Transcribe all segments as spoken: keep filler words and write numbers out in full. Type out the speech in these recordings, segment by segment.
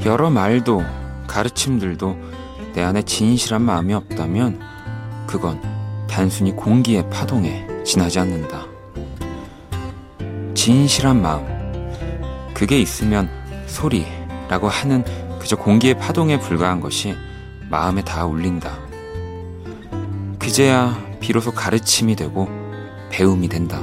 여러 말도 가르침들도 내 안에 진실한 마음이 없다면 그건 단순히 공기의 파동에 지나지 않는다. 진실한 마음, 그게 있으면 소리라고 하는 그저 공기의 파동에 불과한 것이 마음에 다 울린다. 그제야 비로소 가르침이 되고 배움이 된다.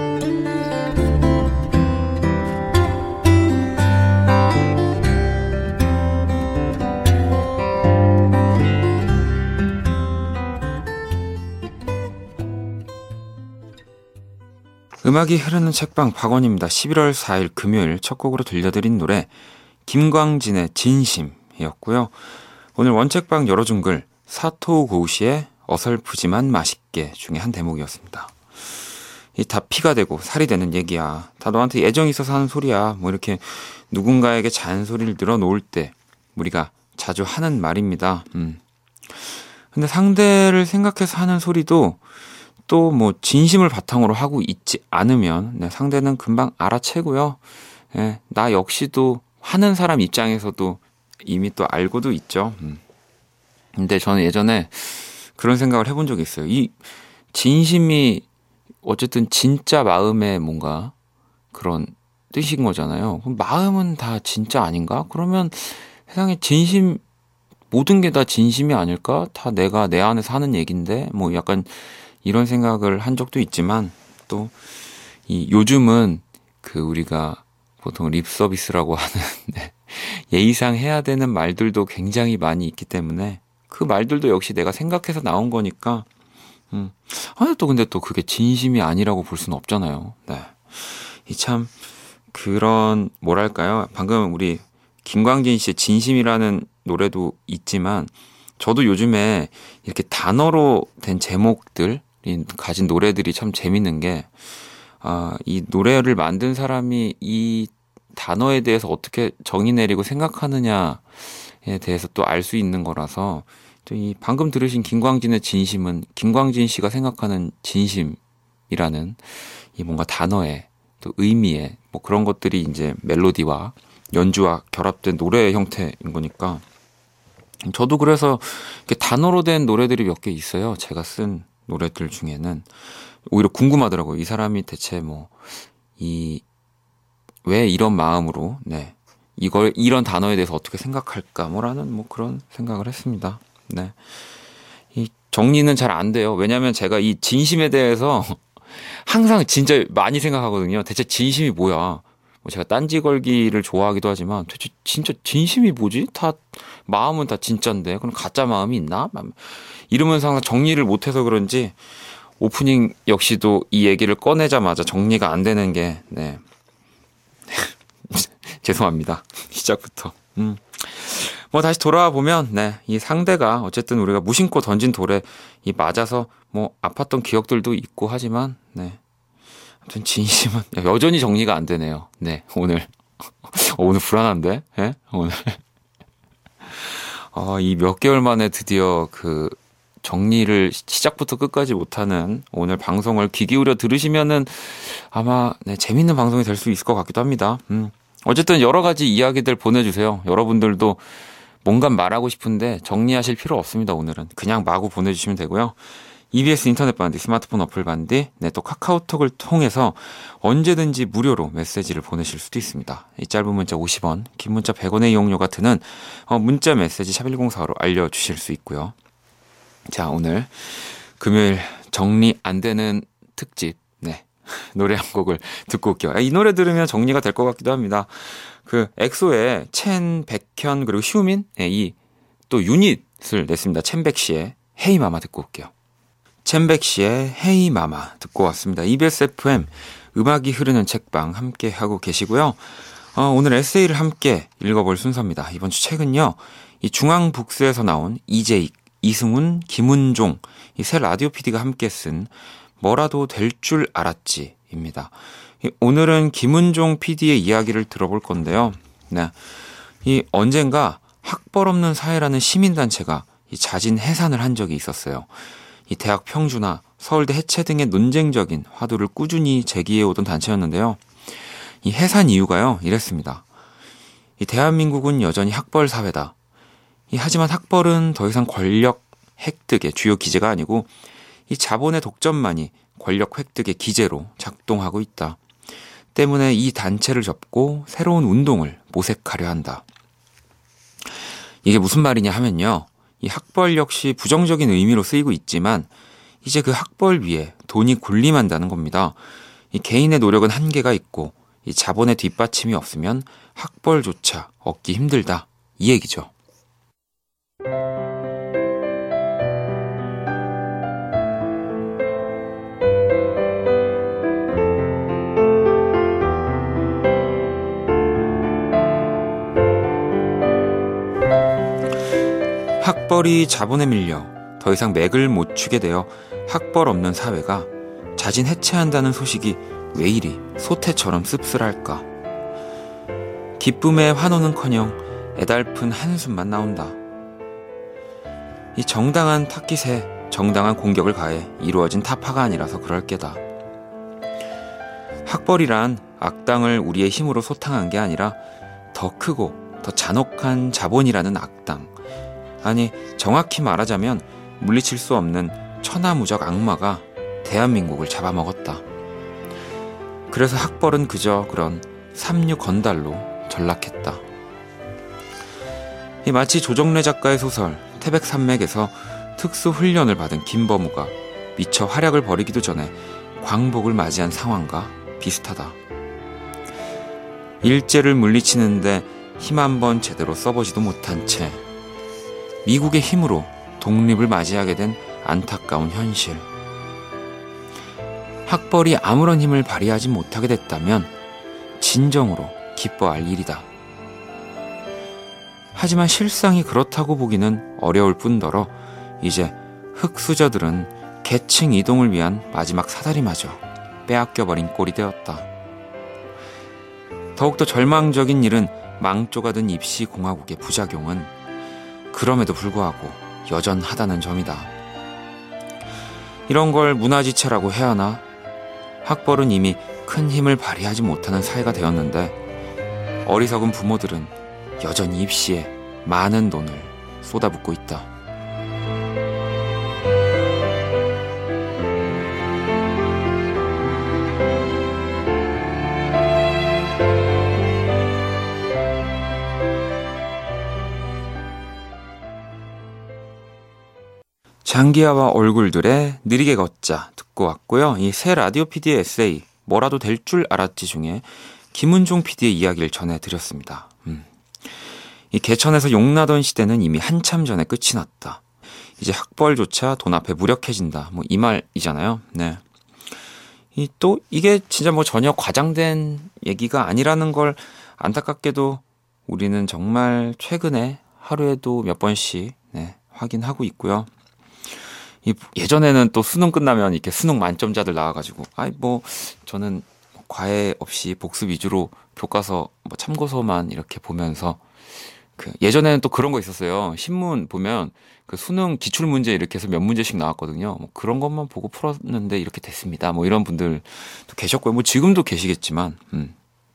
음악이 흐르는 책방 박원입니다. 십일월 사일 금요일 첫 곡으로 들려드린 노래 김광진의 진심이었고요. 오늘 원책방 열어준 글 사토우 고우시의 어설프지만 맛있게 중에 한 대목이었습니다. 이 다 피가 되고 살이 되는 얘기야. 다 너한테 애정이 있어서 하는 소리야. 뭐 이렇게 누군가에게 잔소리를 늘어놓을 때 우리가 자주 하는 말입니다. 음. 근데 상대를 생각해서 하는 소리도 또 뭐 진심을 바탕으로 하고 있지 않으면 네, 상대는 금방 알아채고요. 네, 나 역시도 하는 사람 입장에서도 이미 또 알고도 있죠. 음. 근데 저는 예전에 그런 생각을 해본 적이 있어요. 이 진심이 어쨌든 진짜 마음의 뭔가 그런 뜻인 거잖아요. 그럼 마음은 다 진짜 아닌가? 그러면 세상에 진심, 모든 게 다 진심이 아닐까? 다 내가 내 안에서 하는 얘기인데 뭐 약간 이런 생각을 한 적도 있지만 또 이 요즘은 그 우리가 보통 립 서비스라고 하는 네, 예의상 해야 되는 말들도 굉장히 많이 있기 때문에 그 말들도 역시 내가 생각해서 나온 거니까 음. 아니 또 근데 또 그게 진심이 아니라고 볼 수는 없잖아요. 네. 이 참 그런 뭐랄까요? 방금 우리 김광진 씨의 진심이라는 노래도 있지만 저도 요즘에 이렇게 단어로 된 제목들 가진 노래들이 참 재밌는 게, 아, 이 노래를 만든 사람이 이 단어에 대해서 어떻게 정의 내리고 생각하느냐에 대해서 또 알 수 있는 거라서, 또 이 방금 들으신 김광진의 진심은 김광진 씨가 생각하는 진심이라는 이 뭔가 단어의 또 의미의 뭐 그런 것들이 이제 멜로디와 연주와 결합된 노래의 형태인 거니까, 저도 그래서 이렇게 단어로 된 노래들이 몇 개 있어요. 제가 쓴 노래들 중에는 오히려 궁금하더라고요. 이 사람이 대체 뭐 이 왜 이런 마음으로 네 이걸 이런 단어에 대해서 어떻게 생각할까 뭐라는 뭐 그런 생각을 했습니다. 네, 이 정리는 잘 안 돼요. 왜냐하면 제가 이 진심에 대해서 항상 진짜 많이 생각하거든요. 대체 진심이 뭐야? 뭐 제가 딴지 걸기를 좋아하기도 하지만 대체 진짜 진심이 뭐지? 다 마음은 다 진짜인데 그럼 가짜 마음이 있나? 이러면서 항상 정리를 못해서 그런지 오프닝 역시도 이 얘기를 꺼내자마자 정리가 안 되는 게 네. 죄송합니다. 시작부터. 음. 뭐 다시 돌아와 보면 네, 이 상대가 어쨌든 우리가 무심코 던진 돌에 이 맞아서 뭐 아팠던 기억들도 있고 하지만 네. 아무튼 진심은 여전히 정리가 안 되네요. 네, 오늘 오늘 불안한데, 예? 오늘 어, 이 몇 개월 만에 드디어 그 정리를 시작부터 끝까지 못하는 오늘 방송을 귀 기울여 들으시면은 아마 네, 재밌는 방송이 될 수 있을 것 같기도 합니다. 음. 어쨌든 여러 가지 이야기들 보내주세요. 여러분들도 뭔가 말하고 싶은데 정리하실 필요 없습니다. 오늘은 그냥 마구 보내주시면 되고요. 이비에스 인터넷 반디, 스마트폰 어플 반디, 네, 또 카카오톡을 통해서 언제든지 무료로 메시지를 보내실 수도 있습니다. 이 짧은 문자 오십 원, 긴 문자 백 원의 이용료가 드는 어, 문자 메시지 샵일공사로 알려주실 수 있고요. 자, 오늘 금요일 정리 안 되는 특집, 네, 노래 한 곡을 듣고 올게요. 이 노래 들으면 정리가 될 것 같기도 합니다. 그 엑소의 첸, 백현 그리고 휴민, 네, 이 또 유닛을 냈습니다. 첸백 씨의 헤이 마마 듣고 올게요. 첸백 씨의 헤이 마마 듣고 왔습니다. 이비에스 에프엠 음악이 흐르는 책방 함께 하고 계시고요. 어, 오늘 에세이를 함께 읽어볼 순서입니다. 이번 주 책은요, 이 중앙북스에서 나온 이재익, 이승훈, 김은종 이 세 라디오 피디가 함께 쓴 뭐라도 될 줄 알았지입니다. 오늘은 김은종 피디의 이야기를 들어볼 건데요. 네, 이 언젠가 학벌 없는 사회라는 시민단체가 이 자진 해산을 한 적이 있었어요. 이 대학 평주나 서울대 해체 등의 논쟁적인 화두를 꾸준히 제기해오던 단체였는데요. 이 해산 이유가요, 이랬습니다. 이 대한민국은 여전히 학벌 사회다. 이 하지만 학벌은 더 이상 권력 획득의 주요 기제가 아니고 이 자본의 독점만이 권력 획득의 기제로 작동하고 있다. 때문에 이 단체를 접고 새로운 운동을 모색하려 한다. 이게 무슨 말이냐 하면요. 이 학벌 역시 부정적인 의미로 쓰이고 있지만 이제 그 학벌 위에 돈이 군림한다는 겁니다. 이 개인의 노력은 한계가 있고 이 자본의 뒷받침이 없으면 학벌조차 얻기 힘들다. 이 얘기죠. 학벌이 자본에 밀려 더 이상 맥을 못 추게 되어 학벌 없는 사회가 자진 해체한다는 소식이 왜 이리 소태처럼 씁쓸할까. 기쁨의 환호는커녕 애달픈 한숨만 나온다. 이 정당한 타깃에 정당한 공격을 가해 이루어진 타파가 아니라서 그럴 게다. 학벌이란 악당을 우리의 힘으로 소탕한 게 아니라 더 크고 더 잔혹한 자본이라는 악당, 아니 정확히 말하자면 물리칠 수 없는 천하무적 악마가 대한민국을 잡아먹었다. 그래서 학벌은 그저 그런 삼류 건달로 전락했다. 이 마치 조정래 작가의 소설 태백산맥에서 특수훈련을 받은 김범우가 미처 활약을 벌이기도 전에 광복을 맞이한 상황과 비슷하다. 일제를 물리치는데 힘 한 번 제대로 써보지도 못한 채 미국의 힘으로 독립을 맞이하게 된 안타까운 현실. 학벌이 아무런 힘을 발휘하지 못하게 됐다면 진정으로 기뻐할 일이다. 하지만 실상이 그렇다고 보기는 어려울 뿐더러 이제 흑수저들은 계층 이동을 위한 마지막 사다리마저 빼앗겨버린 꼴이 되었다. 더욱더 절망적인 일은 망조가 든 입시공화국의 부작용은 그럼에도 불구하고 여전하다는 점이다. 이런 걸 문화지체라고 해야 하나? 학벌은 이미 큰 힘을 발휘하지 못하는 사회가 되었는데 어리석은 부모들은 여전히 입시에 많은 돈을 쏟아붓고 있다. 장기하와 얼굴들의 느리게 걷자 듣고 왔고요. 이 새 라디오 피디의 에세이 뭐라도 될 줄 알았지 중에 김은종 피디의 이야기를 전해드렸습니다. 음. 이 개천에서 용나던 시대는 이미 한참 전에 끝이 났다. 이제 학벌조차 돈 앞에 무력해진다. 뭐 이 말이잖아요. 네. 이 또 이게 진짜 뭐 전혀 과장된 얘기가 아니라는 걸 안타깝게도 우리는 정말 최근에 하루에도 몇 번씩 네, 확인하고 있고요. 예전에는 또 수능 끝나면 이렇게 수능 만점자들 나와가지고, 아이, 뭐, 저는 과외 없이 복습 위주로 교과서, 뭐 참고서만 이렇게 보면서, 그, 예전에는 또 그런 거 있었어요. 신문 보면 그 수능 기출문제 이렇게 해서 몇 문제씩 나왔거든요. 뭐 그런 것만 보고 풀었는데 이렇게 됐습니다. 뭐 이런 분들도 계셨고요. 뭐 지금도 계시겠지만, 음.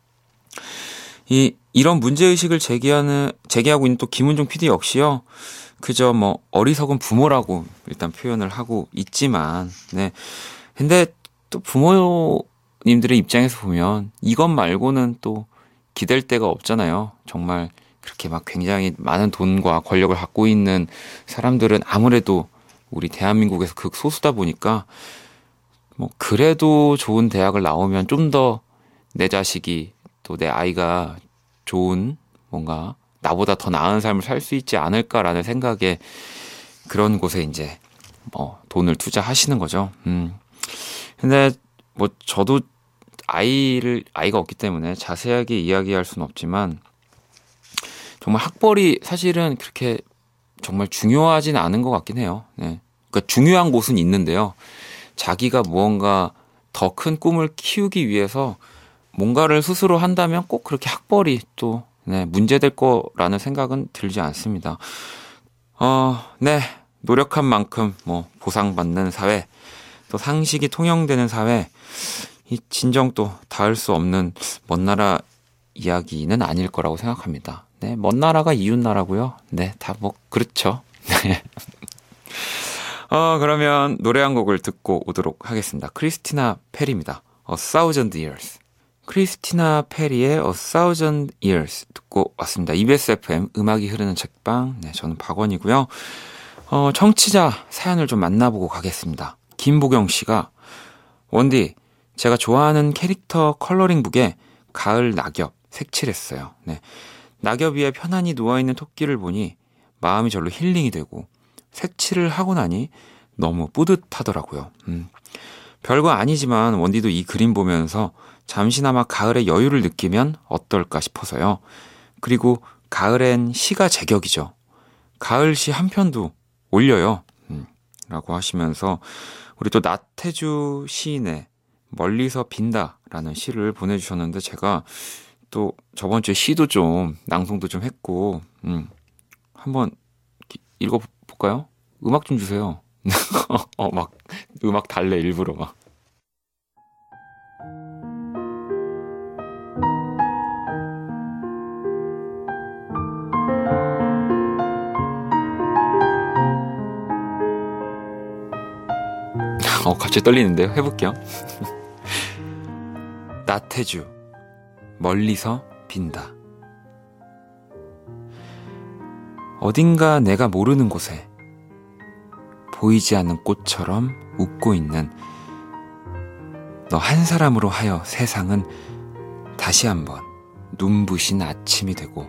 이, 이런 문제의식을 제기하는, 제기하고 있는 또 김은종 피디 역시요. 그저 뭐 어리석은 부모라고 일단 표현을 하고 있지만, 네. 근데 또 부모님들의 입장에서 보면 이것 말고는 또 기댈 데가 없잖아요. 정말 그렇게 막 굉장히 많은 돈과 권력을 갖고 있는 사람들은 아무래도 우리 대한민국에서 극소수다 보니까 뭐 그래도 좋은 대학을 나오면 좀 더 내 자식이 또 내 아이가 좋은 뭔가 나보다 더 나은 삶을 살 수 있지 않을까라는 생각에 그런 곳에 이제 뭐 돈을 투자하시는 거죠. 음. 근데 뭐 저도 아이를 아이가 없기 때문에 자세하게 이야기할 수는 없지만 정말 학벌이 사실은 그렇게 정말 중요하진 않은 것 같긴 해요. 네. 그러니까 중요한 곳은 있는데요. 자기가 무언가 더 큰 꿈을 키우기 위해서 뭔가를 스스로 한다면 꼭 그렇게 학벌이 또 네, 문제될 거라는 생각은 들지 않습니다. 어, 네. 노력한 만큼 뭐 보상받는 사회, 또 상식이 통용되는 사회, 이 진정 또 닿을 수 없는 먼 나라 이야기는 아닐 거라고 생각합니다. 네, 먼 나라가 이웃 나라고요. 네, 다 뭐 그렇죠. 네. 어, 그러면 노래 한 곡을 듣고 오도록 하겠습니다. 크리스티나 페리입니다. A Thousand Years. 크리스티나 페리의 A Thousand Years 듣고 왔습니다. 이비에스 에프엠 음악이 흐르는 책방. 네, 저는 박원이고요. 어, 청취자 사연을 좀 만나보고 가겠습니다. 김보경 씨가 원디, 제가 좋아하는 캐릭터 컬러링북에 가을 낙엽 색칠했어요. 네. 낙엽 위에 편안히 누워있는 토끼를 보니 마음이 절로 힐링이 되고 색칠을 하고 나니 너무 뿌듯하더라고요. 음. 별거 아니지만 원디도 이 그림 보면서 잠시나마 가을의 여유를 느끼면 어떨까 싶어서요. 그리고 가을엔 시가 제격이죠. 가을 시 한 편도 올려요. 음. 라고 하시면서 우리 또 나태주 시인의 멀리서 빈다라는 시를 보내주셨는데 제가 또 저번 주에 시도 좀 낭송도 좀 했고 음, 한번 읽어볼까요? 음악 좀 주세요. 어, 막 음악 달래 일부러 막. 어, 갑자기 떨리는데요. 해볼게요. 나태주 멀리서 빈다. 어딘가 내가 모르는 곳에 보이지 않는 꽃처럼 웃고 있는 너 한 사람으로 하여 세상은 다시 한번 눈부신 아침이 되고,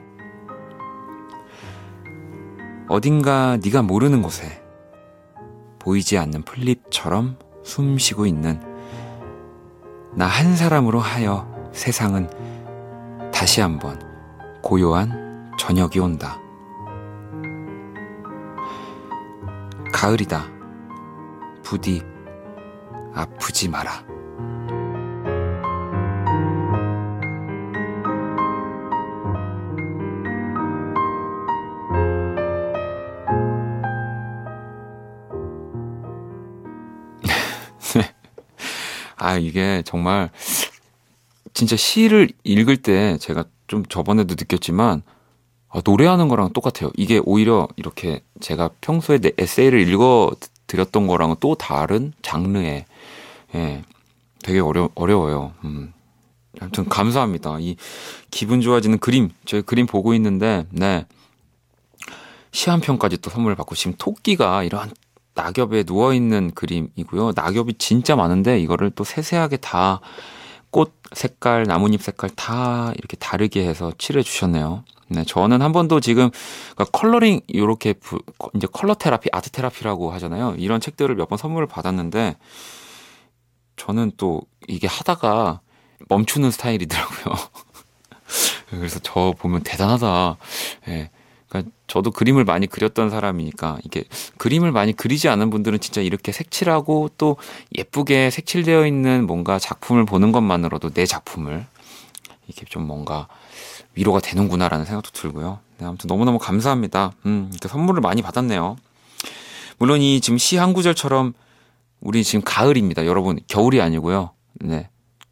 어딘가 네가 모르는 곳에 보이지 않는 풀잎처럼 숨쉬고 있는 나 한 사람으로 하여 세상은 다시 한번 고요한 저녁이 온다. 가을이다. 부디 아프지 마라. 아, 이게 정말 진짜 시를 읽을 때 제가 좀 저번에도 느꼈지만 아, 노래하는 거랑 똑같아요. 이게 오히려 이렇게 제가 평소에 내 에세이를 읽어 드렸던 거랑은 또 다른 장르에, 예, 되게 어려, 어려워요. 음. 아무튼 감사합니다. 이 기분 좋아지는 그림, 저희 그림 보고 있는데, 네. 시 한 편까지 또 선물을 받고, 지금 토끼가 이런 낙엽에 누워있는 그림이고요. 낙엽이 진짜 많은데 이거를 또 세세하게 다 꽃 색깔, 나뭇잎 색깔 다 이렇게 다르게 해서 칠해 주셨네요. 네, 저는 한 번도 지금 그러니까 컬러링 이렇게 부, 이제 컬러 테라피, 아트 테라피라고 하잖아요. 이런 책들을 몇 번 선물을 받았는데 저는 또 이게 하다가 멈추는 스타일이더라고요. 그래서 저 보면 대단하다. 예. 그러니까 저도 그림을 많이 그렸던 사람이니까 이게 그림을 많이 그리지 않은 분들은 진짜 이렇게 색칠하고 또 예쁘게 색칠되어 있는 뭔가 작품을 보는 것만으로도 내 작품을 이렇게 좀 뭔가 위로가 되는구나라는 생각도 들고요. 네, 아무튼 너무너무 감사합니다. 음, 이렇게 선물을 많이 받았네요. 물론 이 지금 시 한 구절처럼 우리 지금 가을입니다. 여러분, 겨울이 아니고요. 네.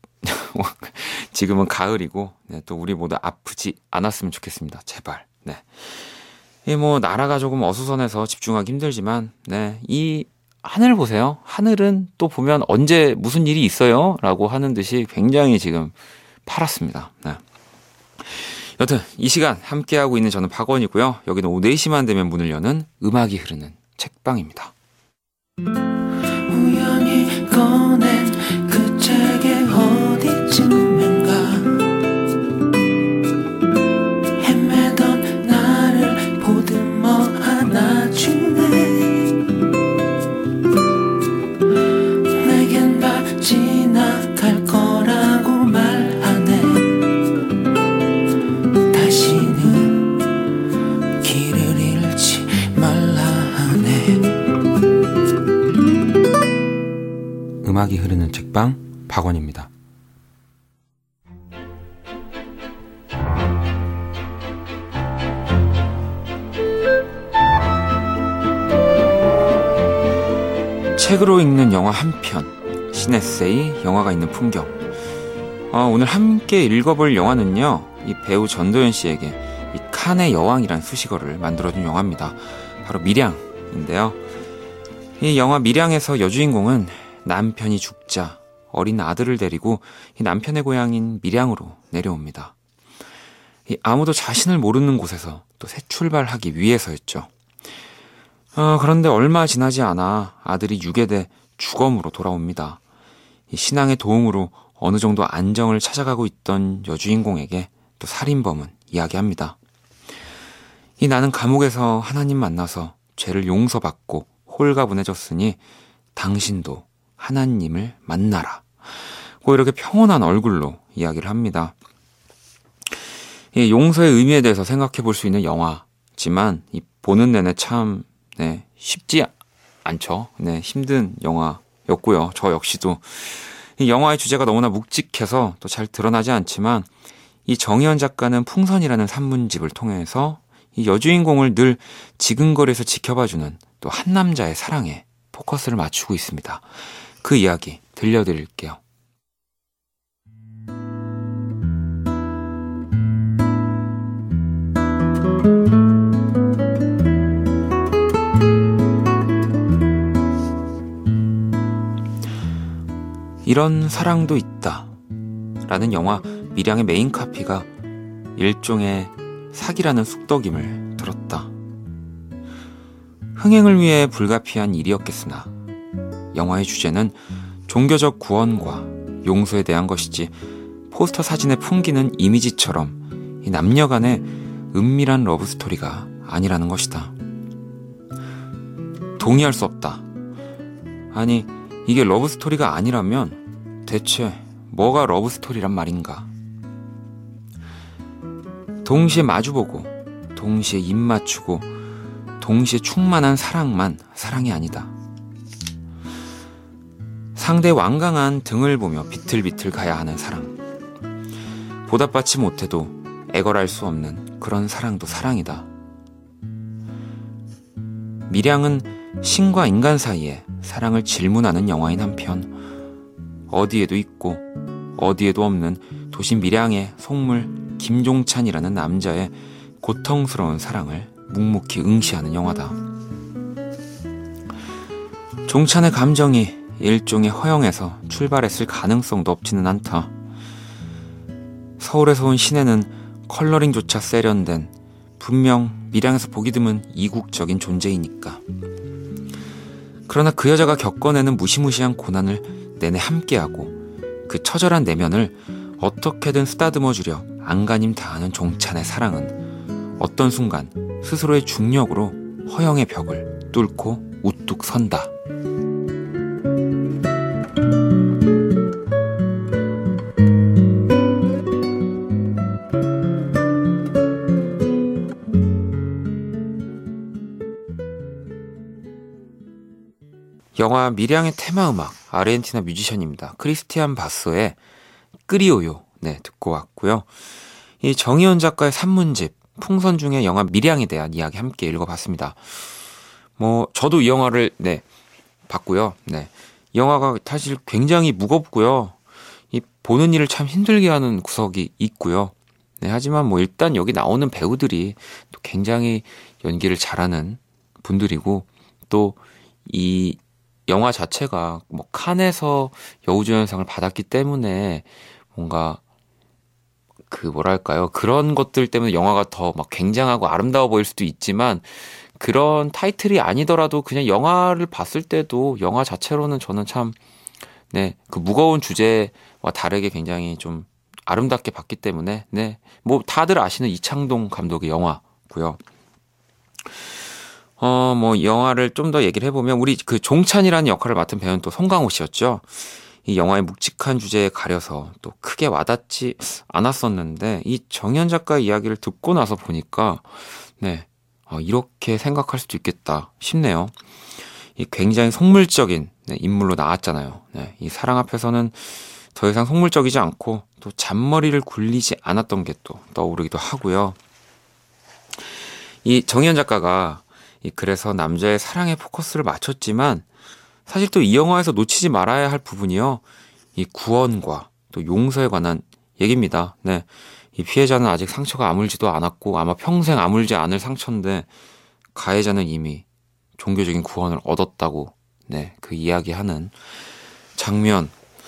지금은 가을이고, 네, 또 우리 모두 아프지 않았으면 좋겠습니다. 제발. 네. 이 뭐 나라가 조금 어수선해서 집중하기 힘들지만, 네, 이 하늘 보세요. 하늘은 또 보면 언제 무슨 일이 있어요? 라고 하는 듯이 굉장히 지금 파랗습니다. 네. 여튼 이 시간 함께하고 있는 저는 박원이고요. 여기는 오후 네 시만 되면 문을 여는 음악이 흐르는 책방입니다. 우연히 꺼낸 그 책의 어디쯤인가 헤매던 나를 보듬어 안아주네. 내겐 다 지나갈 거라고 말하네. 다시는 길을 잃지 말라 하네. 음악이 흐르는 책방 박원입니다. 책으로 읽는 영화 한 편, 신에세이, 영화가 있는 풍경. 어, 오늘 함께 읽어볼 영화는요, 이 배우 전도연 씨에게 이 칸의 여왕이란 수식어를 만들어준 영화입니다. 바로 밀양인데요. 이 영화 밀양에서 여주인공은 남편이 죽자 어린 아들을 데리고 이 남편의 고향인 밀양으로 내려옵니다. 이 아무도 자신을 모르는 곳에서 또 새 출발하기 위해서였죠. 어, 그런데 얼마 지나지 않아 아들이 유괴돼 주검으로 돌아옵니다. 이 신앙의 도움으로 어느 정도 안정을 찾아가고 있던 여주인공에게 또 살인범은 이야기합니다. 이 나는 감옥에서 하나님 만나서 죄를 용서받고 홀가분해졌으니 당신도 하나님을 만나라. 고 이렇게 평온한 얼굴로 이야기를 합니다. 이 용서의 의미에 대해서 생각해 볼 수 있는 영화지만 이 보는 내내 참 네, 쉽지 않죠. 네, 힘든 영화였고요. 저 역시도 이 영화의 주제가 너무나 묵직해서 또 잘 드러나지 않지만 이 정희연 작가는 풍선이라는 산문집을 통해서 이 여주인공을 늘 지근거리에서 지켜봐주는 또 한 남자의 사랑에 포커스를 맞추고 있습니다. 그 이야기 들려드릴게요. 이런 사랑도 있다 라는 영화 밀양의 메인 카피가 일종의 사기라는 쑥덕임을 들었다. 흥행을 위해 불가피한 일이었겠으나 영화의 주제는 종교적 구원과 용서에 대한 것이지 포스터 사진에 풍기는 이미지처럼 이 남녀 간의 은밀한 러브스토리가 아니라는 것이다. 동의할 수 없다. 아니, 이게 러브스토리가 아니라면 대체 뭐가 러브스토리란 말인가? 동시에 마주보고 동시에 입 맞추고 동시에 충만한 사랑만 사랑이 아니다. 상대의 완강한 등을 보며 비틀비틀 가야 하는 사랑. 보답받지 못해도 애걸할 수 없는 그런 사랑도 사랑이다. 밀양은 신과 인간 사이에 사랑을 질문하는 영화인 한편 어디에도 있고 어디에도 없는 도시 밀양의 속물 김종찬이라는 남자의 고통스러운 사랑을 묵묵히 응시하는 영화다. 종찬의 감정이 일종의 허영에서 출발했을 가능성도 없지는 않다. 서울에서 온 신혜는 컬러링조차 세련된 분명 밀양에서 보기 드문 이국적인 존재이니까. 그러나 그 여자가 겪어내는 무시무시한 고난을 내내 함께하고 그 처절한 내면을 어떻게든 쓰다듬어주려 안간힘 다하는 종찬의 사랑은 어떤 순간 스스로의 중력으로 허영의 벽을 뚫고 우뚝 선다. 영화 밀양의 테마음악 아르헨티나 뮤지션입니다. 크리스티안 바소의 끄리오요 네, 듣고 왔고요. 이 정희연 작가의 산문집 풍선 중에 영화 밀양에 대한 이야기 함께 읽어봤습니다. 뭐 저도 이 영화를 네 봤고요. 네, 이 영화가 사실 굉장히 무겁고요. 이 보는 일을 참 힘들게 하는 구석이 있고요. 네, 하지만 뭐 일단 여기 나오는 배우들이 또 굉장히 연기를 잘하는 분들이고 또 이 영화 자체가 뭐 칸에서 여우조연상을 받았기 때문에 뭔가 그 뭐랄까요, 그런 것들 때문에 영화가 더 막 굉장하고 아름다워 보일 수도 있지만 그런 타이틀이 아니더라도 그냥 영화를 봤을 때도 영화 자체로는 저는 참 네, 그 무거운 주제와 다르게 굉장히 좀 아름답게 봤기 때문에 네, 뭐 다들 아시는 이창동 감독의 영화고요. 어, 뭐 영화를 좀 더 얘기를 해보면 우리 그 종찬이라는 역할을 맡은 배우는 또 송강호 씨였죠. 이 영화의 묵직한 주제에 가려서 또 크게 와닿지 않았었는데 이 정희연 작가의 이야기를 듣고 나서 보니까 네, 어, 이렇게 생각할 수도 있겠다 싶네요. 이 굉장히 속물적인 네, 인물로 나왔잖아요. 네, 이 사랑 앞에서는 더 이상 속물적이지 않고 또 잔머리를 굴리지 않았던 게 또 떠오르기도 하고요. 이 정희연 작가가 이 그래서 남자의 사랑에 포커스를 맞췄지만 사실 또 이 영화에서 놓치지 말아야 할 부분이요, 이 구원과 또 용서에 관한 얘기입니다. 네. 이 피해자는 아직 상처가 아물지도 않았고 아마 평생 아물지 않을 상처인데 가해자는 이미 종교적인 구원을 얻었다고 네, 그 이야기하는 장면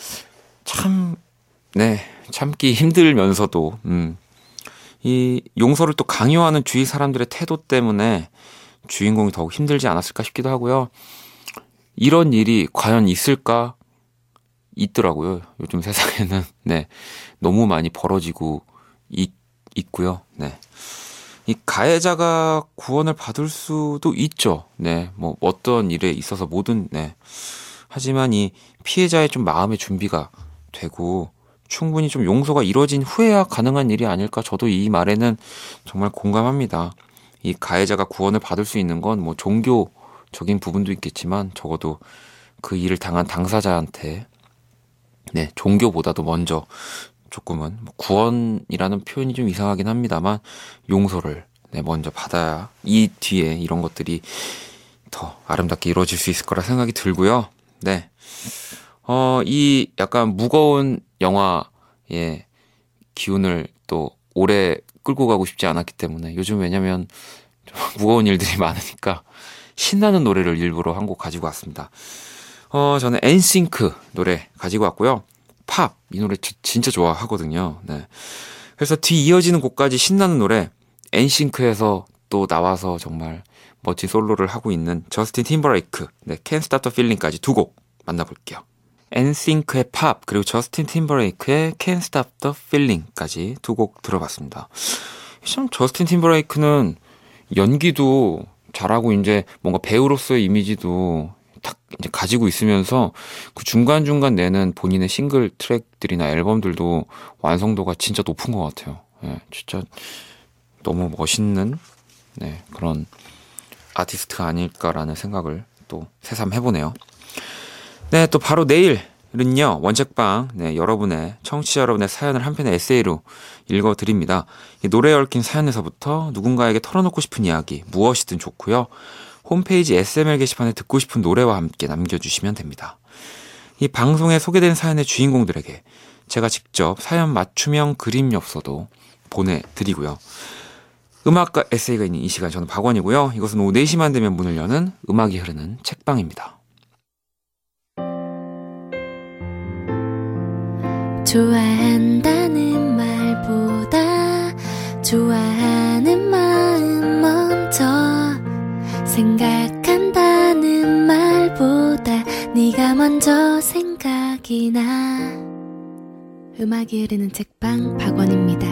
참 네, 참기 힘들면서도 음, 이 용서를 또 강요하는 주위 사람들의 태도 때문에 주인공이 더욱 힘들지 않았을까 싶기도 하고요. 이런 일이 과연 있을까? 있더라고요. 요즘 세상에는 네, 너무 많이 벌어지고 있, 있고요. 네. 이 가해자가 구원을 받을 수도 있죠. 네. 뭐 어떤 일에 있어서 모든 네. 하지만 이 피해자의 좀 마음의 준비가 되고 충분히 좀 용서가 이루어진 후에야 가능한 일이 아닐까. 저도 이 말에는 정말 공감합니다. 이 가해자가 구원을 받을 수 있는 건 뭐 종교적인 부분도 있겠지만 적어도 그 일을 당한 당사자한테 네, 종교보다도 먼저 조금은 구원이라는 표현이 좀 이상하긴 합니다만 용서를 네, 먼저 받아야 이 뒤에 이런 것들이 더 아름답게 이루어질 수 있을 거라 생각이 들고요. 네, 어, 이 약간 무거운 영화의 기운을 또 오래 끌고 가고 싶지 않았기 때문에 요즘 왜냐면 좀 무거운 일들이 많으니까 신나는 노래를 일부러 한 곡 가지고 왔습니다. 어, 저는 엔싱크 노래 가지고 왔고요. 팝, 이 노래 저, 진짜 좋아하거든요. 네. 그래서 뒤 이어지는 곡까지 신나는 노래, 엔싱크에서 또 나와서 정말 멋진 솔로를 하고 있는 저스틴 팀버레이크, 네, Can't Stop the Feeling까지 두 곡 만나볼게요. 엔싱크의 팝, 그리고 저스틴 팀버레이크의 Can't Stop the Feeling까지 두 곡 들어봤습니다. 참 저스틴 팀버레이크는 연기도 잘하고 이제 뭔가 배우로서의 이미지도 딱 이제 가지고 있으면서 그 중간중간 내는 본인의 싱글 트랙들이나 앨범들도 완성도가 진짜 높은 것 같아요. 예, 진짜 너무 멋있는 네, 그런 아티스트가 아닐까라는 생각을 또 새삼 해보네요. 네, 또 바로 내일은요, 원책방, 네, 여러분의, 청취자 여러분의 사연을 한 편의 에세이로 읽어드립니다. 이 노래에 얽힌 사연에서부터 누군가에게 털어놓고 싶은 이야기, 무엇이든 좋고요. 홈페이지 에스엠엘 게시판에 듣고 싶은 노래와 함께 남겨주시면 됩니다. 이 방송에 소개된 사연의 주인공들에게 제가 직접 사연 맞춤형 그림 엽서도 보내드리고요. 음악과 에세이가 있는 이 시간, 저는 박원이고요. 이것은 오후 네 시만 되면 문을 여는 음악이 흐르는 책방입니다. 좋아한다는 말보다 좋아하는 마음 먼저 생각한다는 말보다 네가 먼저 생각이 나. 음악이 흐르는 책방 박원입니다.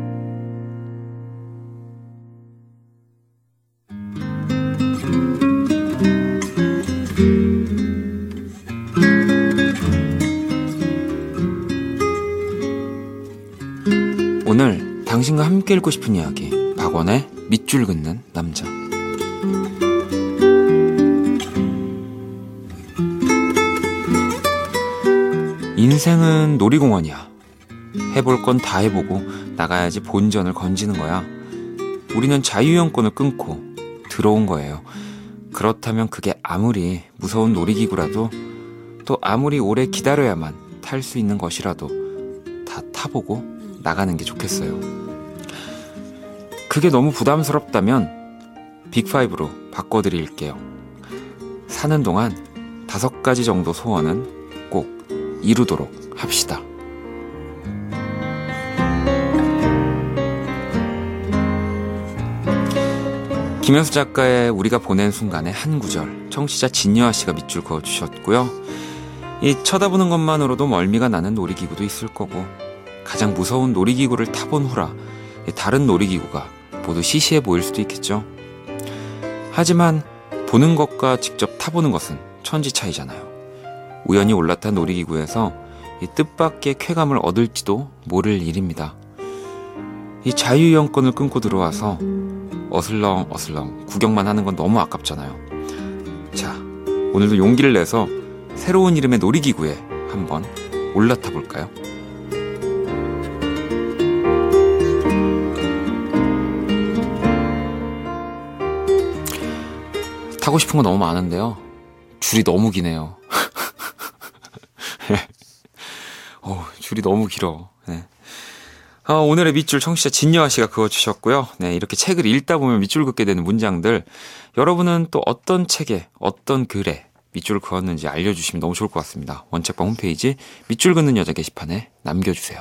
오늘 당신과 함께 읽고 싶은 이야기, 박원의 밑줄 긋는 남자. 인생은 놀이공원이야. 해볼 건 다 해보고 나가야지 본전을 건지는 거야. 우리는 자유여행권을 끊고 들어온 거예요. 그렇다면 그게 아무리 무서운 놀이기구라도 또 아무리 오래 기다려야만 탈 수 있는 것이라도 다 타보고 나가는 게 좋겠어요. 그게 너무 부담스럽다면 빅파이브로 바꿔드릴게요. 사는 동안 다섯 가지 정도 소원은 꼭 이루도록 합시다. 김현수 작가의 우리가 보낸 순간의 한 구절, 청취자 진여아 씨가 밑줄 그어주셨고요. 이 쳐다보는 것만으로도 멀미가 나는 놀이기구도 있을 거고 가장 무서운 놀이기구를 타본 후라 다른 놀이기구가 모두 시시해 보일 수도 있겠죠. 하지만 보는 것과 직접 타보는 것은 천지 차이잖아요. 우연히 올라탄 놀이기구에서 이 뜻밖의 쾌감을 얻을지도 모를 일입니다. 이 자유여행권을 끊고 들어와서 어슬렁 어슬렁 구경만 하는 건 너무 아깝잖아요. 자, 오늘도 용기를 내서 새로운 이름의 놀이기구에 한번 올라타 볼까요? 타고 싶은 거 너무 많은데요. 줄이 너무 기네요. 어, 줄이 너무 길어. 네. 어, 오늘의 밑줄 청취자 진여아 씨가 그어주셨고요. 네, 이렇게 책을 읽다 보면 밑줄 긋게 되는 문장들, 여러분은 또 어떤 책에 어떤 글에 밑줄을 그었는지 알려주시면 너무 좋을 것 같습니다. 원책방 홈페이지 밑줄 긋는 여자 게시판에 남겨주세요.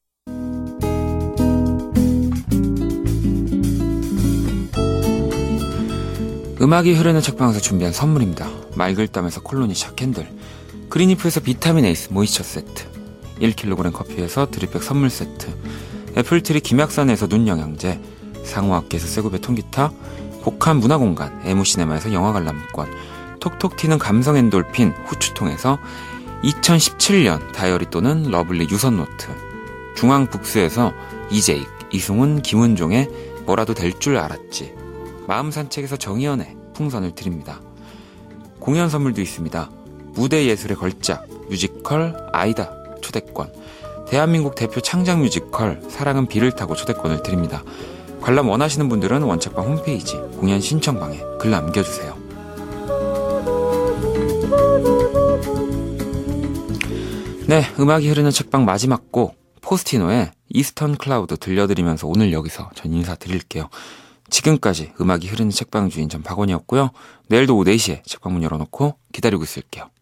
음악이 흐르는 책방에서 준비한 선물입니다. 말글담에서 콜로니 샤캔들, 그린이프에서 비타민 에이스 모이스처 세트, 일 킬로그램 커피에서 드립백 선물 세트, 애플트리 김약산에서 눈영양제, 상호학기에서 세고배 통기타, 복합 문화공간 에무시네마에서 영화 관람권, 톡톡 튀는 감성 엔돌핀 후추통에서 이천십칠 년 다이어리 또는 러블리 유선노트, 중앙북스에서 이제익, 이승훈, 김은종의 뭐라도 될 줄 알았지, 마음산책에서 정의연의 풍선을 드립니다. 공연 선물도 있습니다. 무대예술의 걸작, 뮤지컬 아이다 초대권, 대한민국 대표 창작 뮤지컬 사랑은 비를 타고 초대권을 드립니다. 관람 원하시는 분들은 원책방 홈페이지 공연 신청방에 글 남겨주세요. 네, 음악이 흐르는 책방 마지막 곡 포스티노의 이스턴 클라우드 들려드리면서 오늘 여기서 전 인사드릴게요. 지금까지 음악이 흐르는 책방 주인 전 박원이었고요. 내일도 오후 네 시에 책방문 열어놓고 기다리고 있을게요.